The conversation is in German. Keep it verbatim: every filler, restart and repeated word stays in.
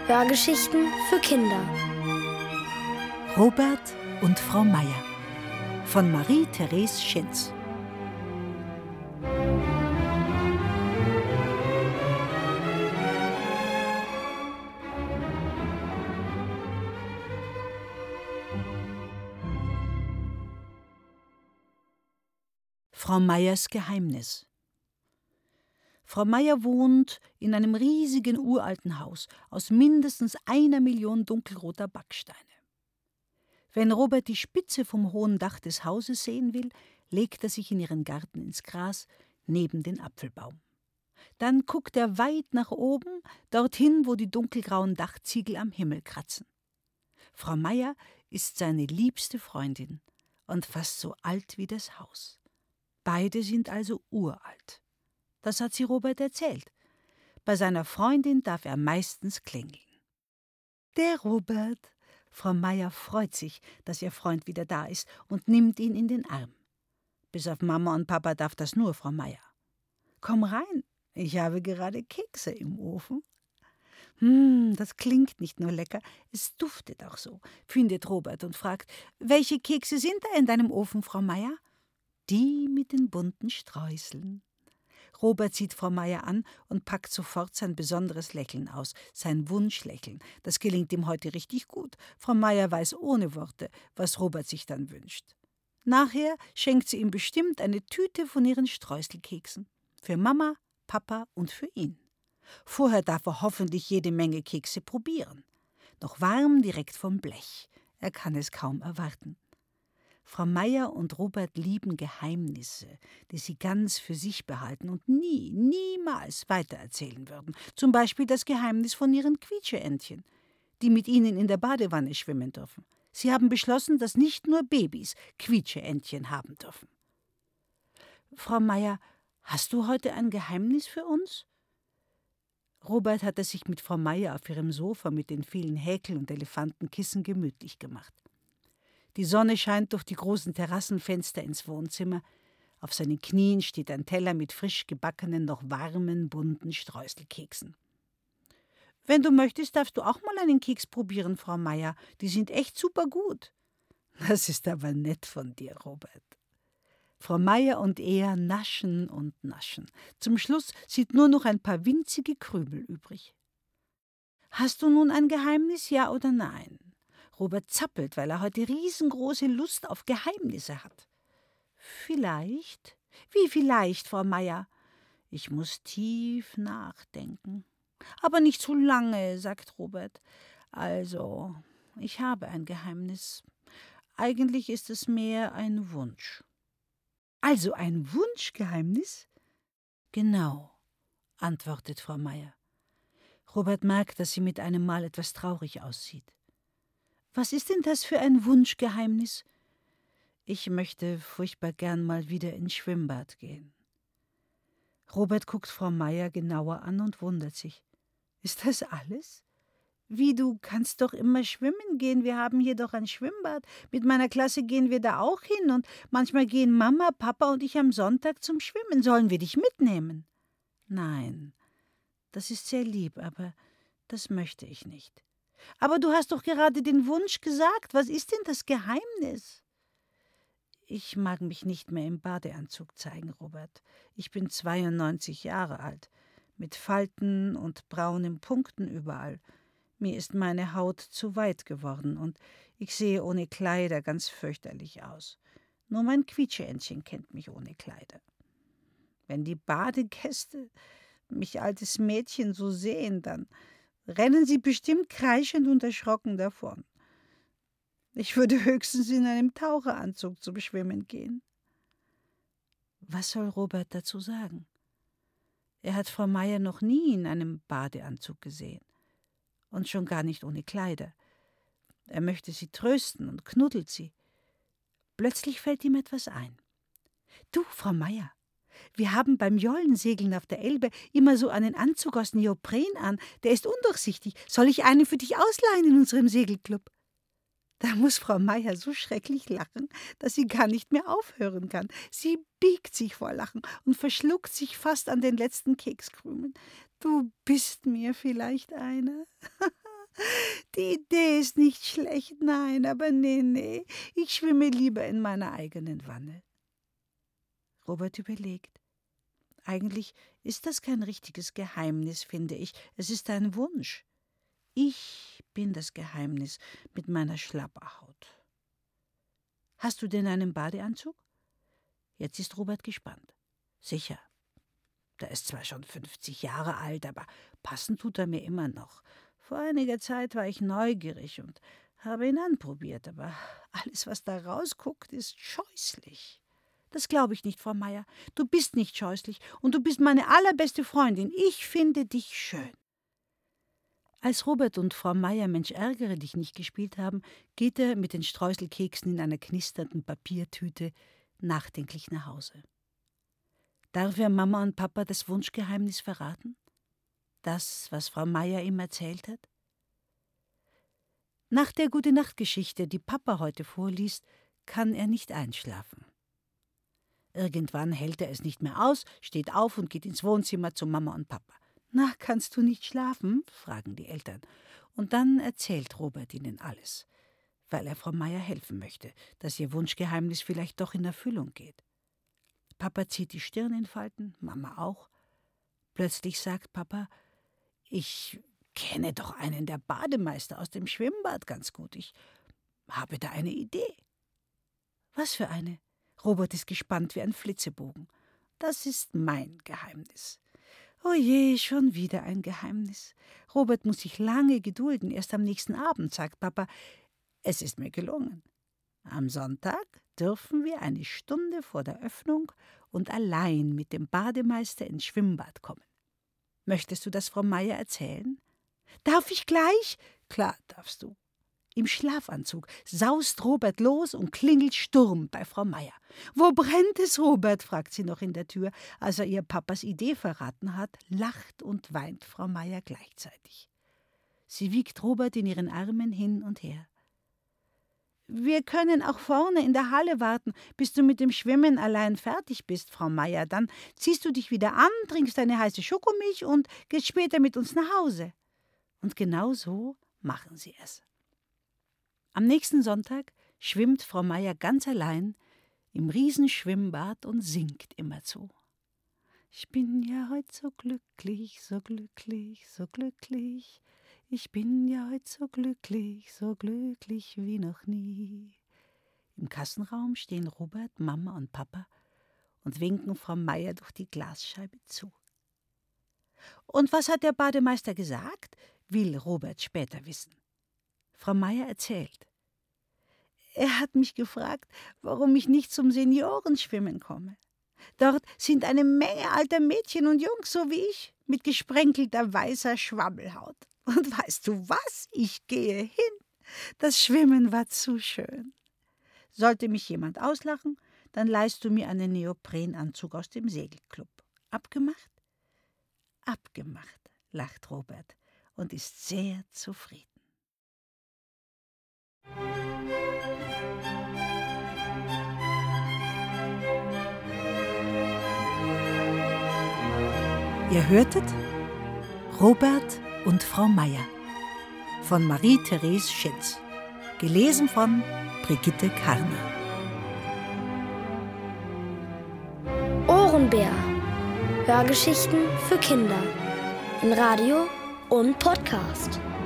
Hörgeschichten für Kinder. Robert und Frau Meier von Marie-Therese Schinz. Frau Meiers Geheimnis. Frau Meier wohnt in einem riesigen uralten Haus aus mindestens einer Million dunkelroter Backsteine. Wenn Robert die Spitze vom hohen Dach des Hauses sehen will, legt er sich in ihren Garten ins Gras neben den Apfelbaum. Dann guckt er weit nach oben, dorthin, wo die dunkelgrauen Dachziegel am Himmel kratzen. Frau Meier ist seine liebste Freundin und fast so alt wie das Haus. Beide sind also uralt. Das hat sie Robert erzählt. Bei seiner Freundin darf er meistens klingeln. Der Robert. Frau Meier freut sich, dass ihr Freund wieder da ist und nimmt ihn in den Arm. Bis auf Mama und Papa darf das nur Frau Meier. Komm rein, ich habe gerade Kekse im Ofen. Hm, das klingt nicht nur lecker, es duftet auch so, findet Robert und fragt, welche Kekse sind da in deinem Ofen, Frau Meier? Die mit den bunten Streuseln. Robert sieht Frau Meier an und packt sofort sein besonderes Lächeln aus, sein Wunschlächeln. Das gelingt ihm heute richtig gut. Frau Meier weiß ohne Worte, was Robert sich dann wünscht. Nachher schenkt sie ihm bestimmt eine Tüte von ihren Streuselkeksen. Für Mama, Papa und für ihn. Vorher darf er hoffentlich jede Menge Kekse probieren. Noch warm direkt vom Blech. Er kann es kaum erwarten. Frau Meier und Robert lieben Geheimnisse, die sie ganz für sich behalten und nie, niemals weitererzählen würden. Zum Beispiel das Geheimnis von ihren Quietscheentchen, die mit ihnen in der Badewanne schwimmen dürfen. Sie haben beschlossen, dass nicht nur Babys Quietscheentchen haben dürfen. Frau Meier, hast du heute ein Geheimnis für uns? Robert hatte sich mit Frau Meier auf ihrem Sofa mit den vielen Häkel und Elefantenkissen gemütlich gemacht. Die Sonne scheint durch die großen Terrassenfenster ins Wohnzimmer. Auf seinen Knien steht ein Teller mit frisch gebackenen, noch warmen, bunten Streuselkeksen. Wenn du möchtest, darfst du auch mal einen Keks probieren, Frau Meier. Die sind echt super gut. Das ist aber nett von dir, Robert. Frau Meier und er naschen und naschen. Zum Schluss sind nur noch ein paar winzige Krümel übrig. Hast du nun ein Geheimnis, ja oder nein? Robert zappelt, weil er heute riesengroße Lust auf Geheimnisse hat. Vielleicht? Wie vielleicht, Frau Meier? Ich muss tief nachdenken. Aber nicht zu lange, sagt Robert. Also, ich habe ein Geheimnis. Eigentlich ist es mehr ein Wunsch. Also ein Wunschgeheimnis? Genau, antwortet Frau Meier. Robert merkt, dass sie mit einem Mal etwas traurig aussieht. Was ist denn das für ein Wunschgeheimnis? Ich möchte furchtbar gern mal wieder ins Schwimmbad gehen. Robert guckt Frau Meier genauer an und wundert sich. Ist das alles? Wie, du kannst doch immer schwimmen gehen, wir haben hier doch ein Schwimmbad. Mit meiner Klasse gehen wir da auch hin und manchmal gehen Mama, Papa und ich am Sonntag zum Schwimmen. Sollen wir dich mitnehmen? Nein, das ist sehr lieb, aber das möchte ich nicht. Aber du hast doch gerade den Wunsch gesagt. Was ist denn das Geheimnis? Ich mag mich nicht mehr im Badeanzug zeigen, Robert. Ich bin zweiundneunzig Jahre alt, mit Falten und braunen Punkten überall. Mir ist meine Haut zu weit geworden und ich sehe ohne Kleider ganz fürchterlich aus. Nur mein Quietscheentchen kennt mich ohne Kleider. Wenn die Badegäste mich altes Mädchen so sehen, dann rennen sie bestimmt kreischend und erschrocken davon. Ich würde höchstens in einem Taucheranzug zum Schwimmen gehen. Was soll Robert dazu sagen? Er hat Frau Meier noch nie in einem Badeanzug gesehen. Und schon gar nicht ohne Kleider. Er möchte sie trösten und knuddelt sie. Plötzlich fällt ihm etwas ein. Du, Frau Meier, wir haben beim Jollensegeln auf der Elbe immer so einen Anzug aus Neopren an. Der ist undurchsichtig. Soll ich einen für dich ausleihen in unserem Segelclub? Da muss Frau Meier so schrecklich lachen, dass sie gar nicht mehr aufhören kann. Sie biegt sich vor Lachen und verschluckt sich fast an den letzten Kekskrümeln. Du bist mir vielleicht einer. Die Idee ist nicht schlecht, nein, aber nee, nee, ich schwimme lieber in meiner eigenen Wanne. Robert überlegt. Eigentlich ist das kein richtiges Geheimnis, finde ich. Es ist ein Wunsch. Ich bin das Geheimnis mit meiner Schlapperhaut. Hast du denn einen Badeanzug? Jetzt ist Robert gespannt. Sicher. Der ist zwar schon fünfzig Jahre alt, aber passen tut er mir immer noch. Vor einiger Zeit war ich neugierig und habe ihn anprobiert, aber alles, was da rausguckt, ist scheußlich. Das glaube ich nicht, Frau Meier. Du bist nicht scheußlich und du bist meine allerbeste Freundin. Ich finde dich schön. Als Robert und Frau Meier Mensch ärgere dich nicht gespielt haben, geht er mit den Streuselkeksen in einer knisternden Papiertüte nachdenklich nach Hause. Darf er Mama und Papa das Wunschgeheimnis verraten? Das, was Frau Meier ihm erzählt hat? Nach der Gute-Nacht-Geschichte, die Papa heute vorliest, kann er nicht einschlafen. Irgendwann hält er es nicht mehr aus, steht auf und geht ins Wohnzimmer zu Mama und Papa. »Na, kannst du nicht schlafen?« fragen die Eltern. Und dann erzählt Robert ihnen alles, weil er Frau Meier helfen möchte, dass ihr Wunschgeheimnis vielleicht doch in Erfüllung geht. Papa zieht die Stirn in Falten, Mama auch. Plötzlich sagt Papa, »Ich kenne doch einen der Bademeister aus dem Schwimmbad ganz gut. Ich habe da eine Idee.« »Was für eine?« Robert ist gespannt wie ein Flitzebogen. »Das ist mein Geheimnis.« »Oh je, schon wieder ein Geheimnis. Robert muss sich lange gedulden. Erst am nächsten Abend sagt Papa, es ist mir gelungen. Am Sonntag dürfen wir eine Stunde vor der Öffnung und allein mit dem Bademeister ins Schwimmbad kommen. Möchtest du das Frau Meier erzählen?« »Darf ich gleich?« »Klar darfst du.« Im Schlafanzug saust Robert los und klingelt Sturm bei Frau Meier. »Wo brennt es, Robert?« fragt sie noch in der Tür. Als er ihr Papas Idee verraten hat, lacht und weint Frau Meier gleichzeitig. Sie wiegt Robert in ihren Armen hin und her. »Wir können auch vorne in der Halle warten, bis du mit dem Schwimmen allein fertig bist, Frau Meier. Dann ziehst du dich wieder an, trinkst eine heiße Schokomilch und gehst später mit uns nach Hause.« Und genau so machen sie es. Am nächsten Sonntag schwimmt Frau Meier ganz allein im Riesenschwimmbad und singt immerzu. »Ich bin ja heut so glücklich, so glücklich, so glücklich. Ich bin ja heut so glücklich, so glücklich wie noch nie.« Im Kassenraum stehen Robert, Mama und Papa und winken Frau Meier durch die Glasscheibe zu. »Und was hat der Bademeister gesagt?« will Robert später wissen. Frau Meier erzählt. »Er hat mich gefragt, warum ich nicht zum Seniorenschwimmen komme. Dort sind eine Menge alter Mädchen und Jungs, so wie ich, mit gesprenkelter weißer Schwabbelhaut. Und weißt du was? Ich gehe hin. Das Schwimmen war zu schön. Sollte mich jemand auslachen, dann leihst du mir einen Neoprenanzug aus dem Segelclub. Abgemacht?« »Abgemacht«, lacht Robert und ist sehr zufrieden. Ihr hörtet Robert und Frau Meier von Marie-Therese Schinz, gelesen von Brigitte Karner. Ohrenbär. Hörgeschichten für Kinder in Radio und Podcast.